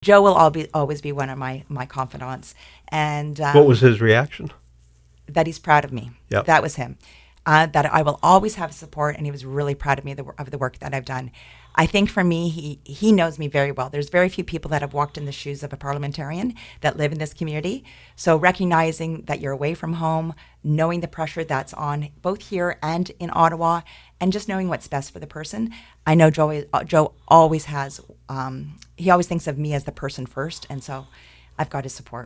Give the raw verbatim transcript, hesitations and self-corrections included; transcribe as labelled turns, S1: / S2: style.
S1: Joe will all be, always be one of my, my confidants. And um,
S2: What was his reaction?
S1: That he's proud of me.
S2: Yep.
S1: That was him. Uh, that I will always have support, and he was really proud of me, the, of the work that I've done. I think for me, he, he knows me very well. There's very few people that have walked in the shoes of a parliamentarian that live in this community. So recognizing that you're away from home, knowing the pressure that's on both here and in Ottawa, and just knowing what's best for the person. I know Joe, uh, Joe always has, um, he always thinks of me as the person first, and so I've got his support.